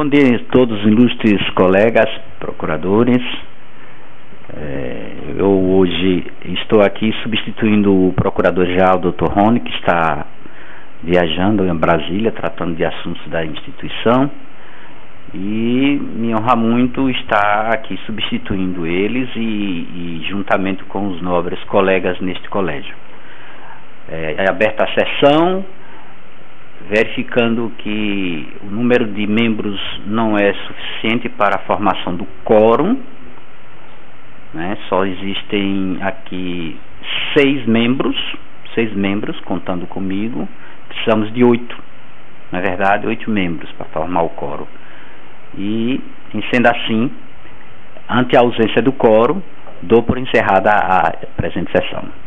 Bom dia a todos os ilustres colegas, procuradores. Eu hoje estou aqui substituindo o procurador-geral, Dr. Rony, que está viajando em Brasília, tratando de assuntos da instituição. E me honra muito estar aqui substituindo eles e juntamente com os nobres colegas neste colégio. É aberta a sessão, verificando que o número de membros não é suficiente para a formação do quórum, né? Só existem aqui 6 membros, contando comigo. Precisamos de 8, na verdade 8 membros para formar o quórum. E, sendo assim, ante a ausência do quórum, dou por encerrada a presente sessão.